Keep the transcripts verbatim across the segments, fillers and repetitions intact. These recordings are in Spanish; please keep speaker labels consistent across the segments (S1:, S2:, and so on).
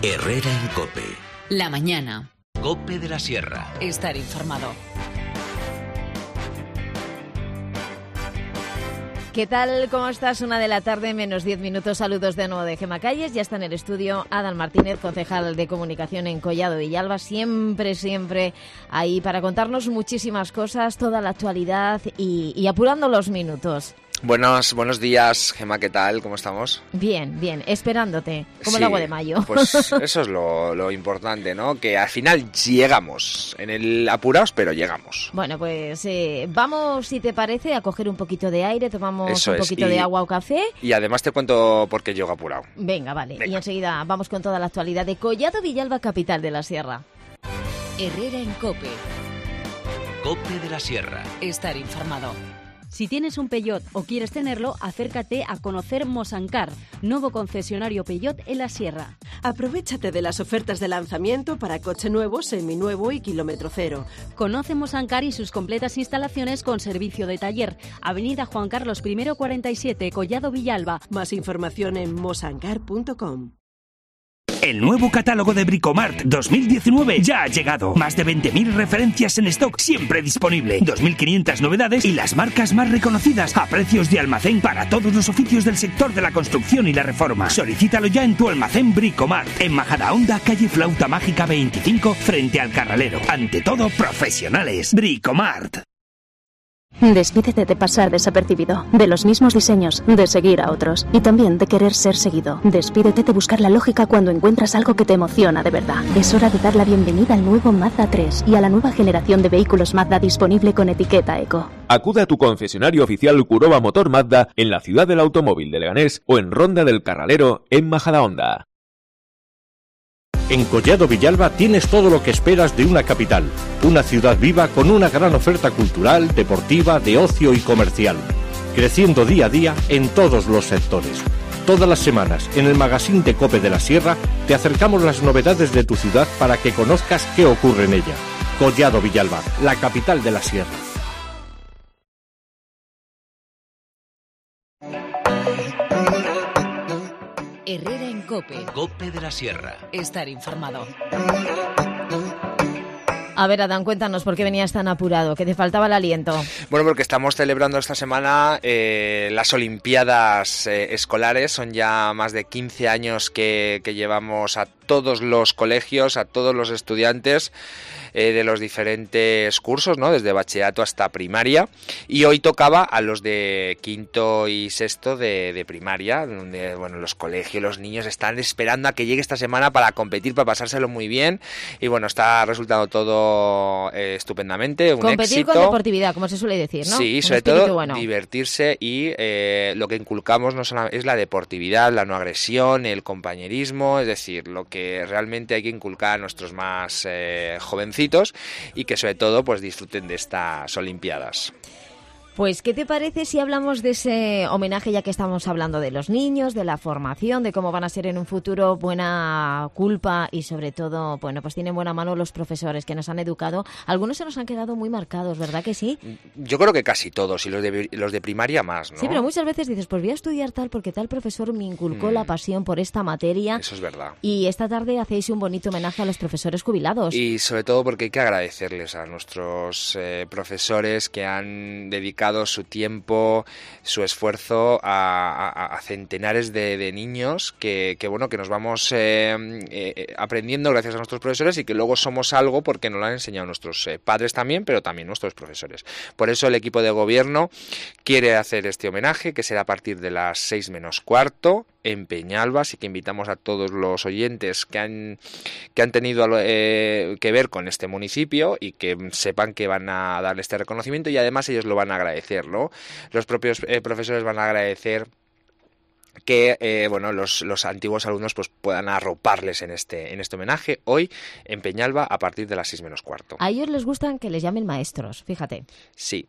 S1: Herrera en COPE.
S2: La mañana.
S1: COPE de la Sierra.
S2: Estar informado.
S3: ¿Qué tal? ¿Cómo estás? Una de la tarde, menos diez minutos. Saludos de nuevo de Gema Calles. Ya está en el estudio Adán Martínez, concejal de comunicación en Collado Villalba. Siempre, siempre ahí para contarnos muchísimas cosas, toda la actualidad y, y apurando los minutos.
S4: Buenos, buenos días, Gema, ¿qué tal? ¿Cómo estamos?
S3: Bien, bien, esperándote, como
S4: sí,
S3: el agua de mayo.
S4: Pues eso es lo, lo importante, ¿no? Que al final llegamos, en el apurados, pero llegamos.
S3: Bueno, pues eh, vamos, si te parece, a coger un poquito de aire, tomamos
S4: eso
S3: un
S4: es.
S3: poquito
S4: y,
S3: de agua o café.
S4: Y además te cuento por qué llego apurado.
S3: Venga, vale,
S4: Venga.
S3: Y enseguida vamos con toda la actualidad de Collado Villalba, capital de la Sierra.
S2: Herrera en COPE.
S1: COPE de la Sierra.
S2: Estar informado.
S5: Si tienes un Peugeot o quieres tenerlo, acércate a conocer Mosancar, nuevo concesionario Peugeot en la Sierra.
S6: Aprovechate de las ofertas de lanzamiento para coche nuevo, seminuevo y kilómetro cero.
S5: Conoce Mosancar y sus completas instalaciones con servicio de taller. Avenida Juan Carlos I cuarenta y siete, Collado Villalba.
S6: Más información en mosancar punto com.
S7: El nuevo catálogo de Bricomart dos mil diecinueve ya ha llegado. Más de veinte mil referencias en stock, siempre disponible. dos mil quinientas novedades y las marcas más reconocidas a precios de almacén para todos los oficios del sector de la construcción y la reforma. Solicítalo ya en tu almacén Bricomart, en Majadahonda, calle Flauta Mágica veinticinco, frente al Carralero. Ante todo, profesionales. Bricomart.
S8: Despídete de pasar desapercibido, de los mismos diseños, de seguir a otros y también de querer ser seguido. Despídete de buscar la lógica cuando encuentras algo que te emociona de verdad. Es hora de dar la bienvenida al nuevo Mazda tres y a la nueva generación de vehículos Mazda disponible con etiqueta eco.
S9: Acude a tu concesionario oficial Kuroba Motor Mazda en la ciudad del automóvil de Leganés o en Ronda del Carralero en Majadahonda.
S10: En Collado Villalba tienes todo lo que esperas de una capital, una ciudad viva con una gran oferta cultural, deportiva, de ocio y comercial, creciendo día a día en todos los sectores. Todas las semanas, en el magazine de COPE de la Sierra, te acercamos las novedades de tu ciudad para que conozcas qué ocurre en ella. Collado Villalba, la capital de la Sierra.
S2: Herrera en COPE.
S1: COPE de la Sierra.
S2: Estar informado.
S3: A ver, Adán, cuéntanos por qué venías tan apurado, que te faltaba el aliento.
S4: Bueno, porque estamos celebrando esta semana eh, las Olimpiadas eh, escolares. Son ya más de quince años que, que llevamos a todos los colegios, a todos los estudiantes eh, de los diferentes cursos, ¿no? Desde bachillerato hasta primaria. Y hoy tocaba a los de quinto y sexto de, de primaria, donde bueno, los colegios, los niños están esperando a que llegue esta semana para competir, para pasárselo muy bien. Y bueno, está resultando todo eh, estupendamente, un
S3: Competir
S4: éxito.
S3: con deportividad, como se suele decir, ¿no?
S4: Sí,
S3: Un
S4: sobre
S3: espíritu
S4: todo
S3: bueno.
S4: divertirse y eh, lo que inculcamos no solamente es la deportividad, la no agresión, el compañerismo, es decir, lo que realmente hay que inculcar a nuestros más eh, jovencitos y que sobre todo pues disfruten de estas Olimpiadas.
S3: Pues, ¿qué te parece si hablamos de ese homenaje, ya que estamos hablando de los niños, de la formación, de cómo van a ser en un futuro buena culpa y sobre todo, bueno, pues tienen buena mano los profesores que nos han educado? Algunos se nos han quedado muy marcados, ¿verdad que sí?
S4: Yo creo que casi todos, y los de, los de primaria más, ¿no?
S3: Sí, pero muchas veces dices, pues voy a estudiar tal porque tal profesor me inculcó mm. la pasión por esta materia.
S4: Eso es verdad.
S3: Y esta tarde hacéis un bonito homenaje a los profesores jubilados.
S4: Y sobre todo porque hay que agradecerles a nuestros eh, profesores que han dedicado su tiempo, su esfuerzo a, a, a centenares de, de niños que, que bueno que nos vamos eh, eh, aprendiendo gracias a nuestros profesores y que luego somos algo porque nos lo han enseñado nuestros eh, padres también, pero también nuestros profesores. Por eso el equipo de gobierno quiere hacer este homenaje, que será a partir de las seis menos cuarto en Peñalba, así que invitamos a todos los oyentes que han que han tenido eh, que ver con este municipio y que sepan que van a darle este reconocimiento y además ellos lo van a agradecer, ¿no? Los propios eh, profesores van a agradecer que eh, bueno los, los antiguos alumnos pues puedan arroparles en este en este homenaje hoy en Peñalba a partir de las seis menos cuarto.
S3: A ellos les gustan que les llamen maestros, fíjate.
S4: Sí.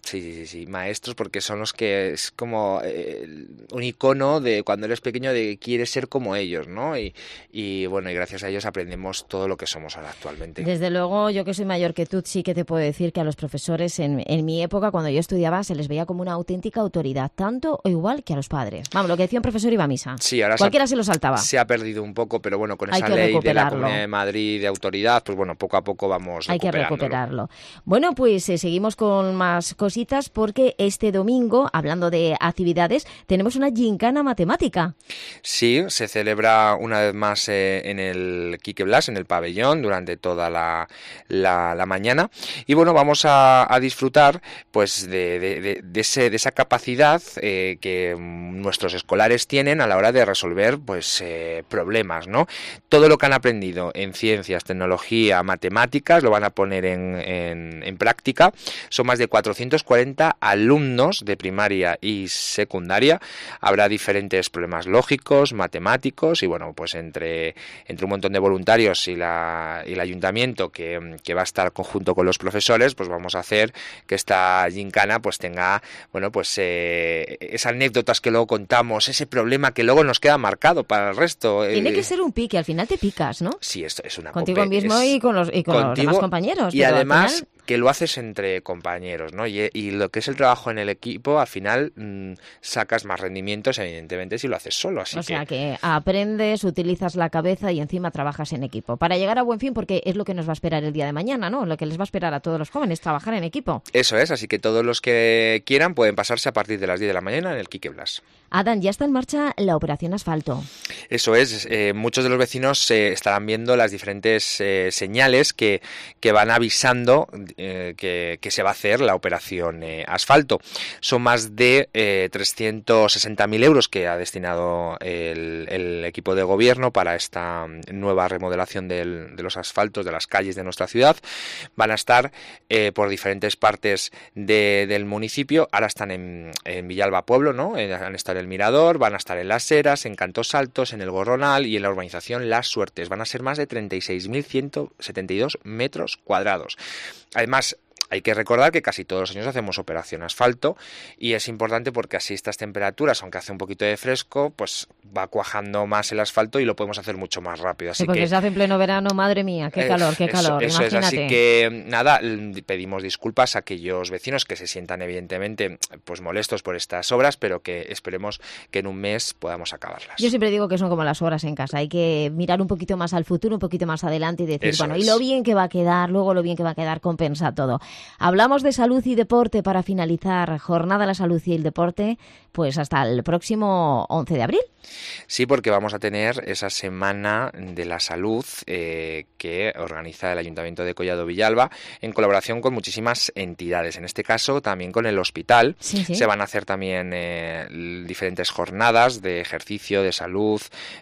S4: Sí, sí, sí, sí, maestros, porque son los que es como eh, un icono de cuando eres pequeño de quieres ser como ellos, ¿no? Y, y bueno, y gracias a ellos aprendemos todo lo que somos ahora actualmente.
S3: Desde luego, yo que soy mayor que tú, sí que te puedo decir que a los profesores en, en mi época, cuando yo estudiaba, se les veía como una auténtica autoridad, tanto o igual que a los padres. Vamos, lo que decía un profesor iba a misa.
S4: Sí, ahora
S3: cualquiera
S4: se, ha,
S3: se lo saltaba.
S4: Se ha perdido un poco, pero bueno, con
S3: Hay
S4: esa
S3: que
S4: ley de la
S3: recuperarlo.
S4: Comunidad de Madrid de autoridad, pues bueno, poco a poco vamos
S3: Hay que
S4: recuperándolo.
S3: recuperarlo. Bueno, pues eh, seguimos con más cositas porque este domingo, hablando de actividades, tenemos una gincana matemática.
S4: Sí, se celebra una vez más eh, en el Quique Blas, en el pabellón, durante toda la, la, la mañana. Y bueno, vamos a, a disfrutar pues de, de, de, de, ese, de esa capacidad eh, que nuestros escolares tienen a la hora de resolver pues eh, problemas, ¿no? Todo lo que han aprendido en ciencias, tecnología, matemáticas, lo van a poner en, en, en práctica. Son más de cuatrocientos cuarenta alumnos de primaria y secundaria. Habrá diferentes problemas lógicos, matemáticos y bueno, pues entre, entre un montón de voluntarios y, la, y el ayuntamiento que, que va a estar conjunto con los profesores, pues vamos a hacer que esta gincana pues tenga, bueno, pues eh, esas anécdotas que luego contamos, ese problema que luego nos queda marcado para el resto.
S3: Tiene
S4: eh,
S3: que ser un pique, al final te picas, ¿no?
S4: Sí, esto es una
S3: Contigo
S4: cope,
S3: mismo
S4: es
S3: y con los, y con los demás compañeros.
S4: Y además que lo haces entre compañeros, ¿no? Y, y lo que es el trabajo en el equipo, al final mmm, sacas más rendimientos, evidentemente, si lo haces solo. Así
S3: o
S4: que...
S3: sea, que aprendes, utilizas la cabeza y encima trabajas en equipo. Para llegar a buen fin, porque es lo que nos va a esperar el día de mañana, ¿no? Lo que les va a esperar a todos los jóvenes, trabajar en equipo.
S4: Eso es, así que todos los que quieran pueden pasarse a partir de las diez de la mañana en el Quique Blas.
S3: Adán, ya está en marcha la operación asfalto.
S4: Eso es, eh, muchos de los vecinos eh, estarán viendo las diferentes eh, señales que, que van avisando eh, que, que se va a hacer la operación eh, asfalto. Son más de eh, trescientos sesenta mil euros que ha destinado el, el equipo de gobierno para esta nueva remodelación del, de los asfaltos de las calles de nuestra ciudad. Van a estar eh, por diferentes partes de, del municipio. Ahora están en, en Villalba Pueblo, ¿no? Eh, han estado en el Mirador, van a estar en Las Heras, en Cantos Altos, en el Gorronal y en la urbanización Las Suertes. Van a ser más de treinta y seis mil ciento setenta y dos metros cuadrados. Además, hay que recordar que casi todos los años hacemos operación asfalto y es importante porque así estas temperaturas, aunque hace un poquito de fresco, pues va cuajando más el asfalto y lo podemos hacer mucho más rápido. Así
S3: sí, porque
S4: que,
S3: se hace en pleno verano, madre mía, qué calor, qué
S4: eso,
S3: calor,
S4: eso
S3: imagínate.
S4: Es, así que nada, pedimos disculpas a aquellos vecinos que se sientan evidentemente pues molestos por estas obras, pero que esperemos que en un mes podamos acabarlas.
S3: Yo siempre digo que son como las obras en casa, hay que mirar un poquito más al futuro, un poquito más adelante y decir,
S4: eso
S3: bueno,
S4: es.
S3: y lo bien que va a quedar, luego lo bien que va a quedar compensa todo. Hablamos de salud y deporte para finalizar Jornada de la Salud y el Deporte, pues hasta el próximo once de abril.
S4: Sí, porque vamos a tener esa Semana de la Salud eh, que organiza el Ayuntamiento de Collado Villalba en colaboración con muchísimas entidades. En este caso, también con el hospital.
S3: Sí, sí.
S4: Se van a hacer también eh, diferentes jornadas de ejercicio, de salud,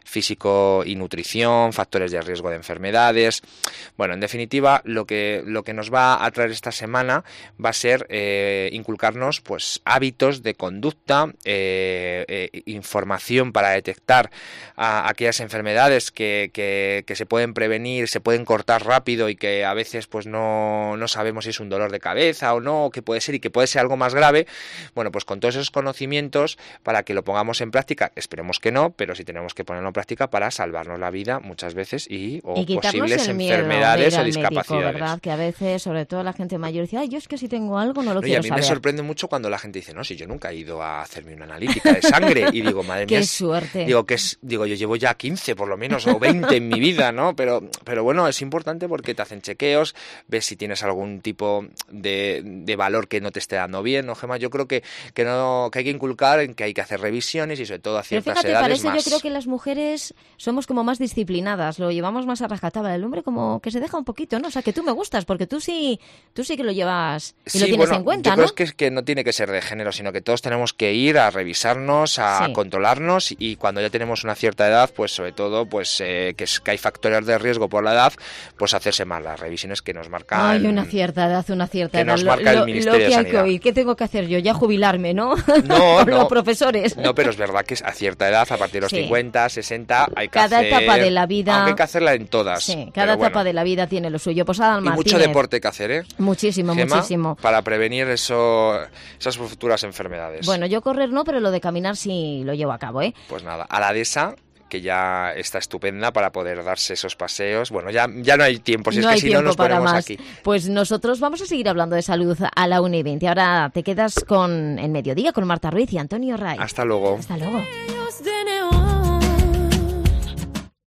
S4: físico y nutrición, factores de riesgo de enfermedades. Bueno, en definitiva, lo que, lo que nos va a traer esta semana va a ser eh, inculcarnos pues hábitos de conducta, eh, eh, información para detectar a, a aquellas enfermedades que, que, que se pueden prevenir, se pueden cortar rápido y que a veces pues no, no sabemos si es un dolor de cabeza o no, o qué puede ser y que puede ser algo más grave. Bueno, pues con todos esos conocimientos para que lo pongamos en práctica, esperemos que no, pero sí tenemos que ponerlo en práctica para salvarnos la vida muchas veces y, o
S3: y
S4: posibles
S3: el miedo
S4: enfermedades
S3: de ir
S4: o discapacidades.
S3: Médico, ¿verdad? Que a veces, sobre todo la gente mayor, dice, ay, yo es que si tengo algo no lo
S4: no,
S3: quiero
S4: y a mí
S3: saber.
S4: me sorprende mucho cuando la gente dice, no, si yo nunca he ido a hacerme una analítica de sangre y digo, madre mía,
S3: qué suerte.
S4: Digo que es, digo yo llevo ya quince por lo menos o veinte en mi vida, ¿no? Pero, pero bueno, es importante porque te hacen chequeos, ves si tienes algún tipo de, de valor que no te esté dando bien, ¿no, Gemma? Yo creo que, que no que hay que inculcar en que hay que hacer revisiones y sobre todo a ciertas
S3: Pero fíjate,
S4: edades
S3: parece,
S4: más.
S3: yo creo que las mujeres somos como más disciplinadas, lo llevamos más a rajatabla. El hombre como que se deja un poquito, ¿no? O sea, que tú me gustas porque tú sí, tú sí que lo llevas y
S4: sí,
S3: lo tienes
S4: bueno,
S3: en cuenta,
S4: yo
S3: ¿no?
S4: creo que, es que no tiene que ser de género, sino que todos tenemos que ir a revisarnos, a
S3: Sí.
S4: controlarnos y cuando ya tenemos una cierta edad, pues sobre todo, pues eh, que, es, que hay factores de riesgo por la edad, pues hacerse más las revisiones que nos marca.
S3: Ay,
S4: el,
S3: una cierta edad, una cierta
S4: que
S3: edad.
S4: nos
S3: Lo-
S4: marca
S3: lo,
S4: el Ministerio
S3: lo que
S4: de
S3: hay que
S4: Sanidad.
S3: oír. ¿Qué tengo que hacer yo? Ya jubilarme, ¿no?
S4: No,
S3: Por
S4: no.
S3: los profesores.
S4: No, pero es verdad que a cierta edad, a partir de los
S3: Sí.
S4: cincuenta, sesenta, hay que
S3: Cada
S4: hacer...
S3: etapa de la vida-
S4: Aunque hay que hacerla en todas.
S3: Sí, cada
S4: pero
S3: etapa
S4: bueno.
S3: de la vida tiene lo suyo. Pues Adán
S4: Y mucho
S3: Martínez,
S4: deporte que hacer, ¿eh?
S3: muchísimo. Muchísimo,
S4: Gemma,
S3: muchísimo.
S4: para prevenir eso, esas futuras enfermedades.
S3: Bueno, yo correr no, pero lo de caminar sí lo llevo a cabo, ¿eh?
S4: Pues nada, a la dehesa, que ya está estupenda para poder darse esos paseos. Bueno, ya, ya no hay tiempo, si
S3: no
S4: es que
S3: hay
S4: si no nos
S3: para
S4: ponemos
S3: más.
S4: aquí.
S3: Pues nosotros vamos a seguir hablando de salud a la una y veinte. Ahora te quedas con El Mediodía, con Marta Ruiz y Antonio Ray.
S4: Hasta luego.
S3: Hasta luego.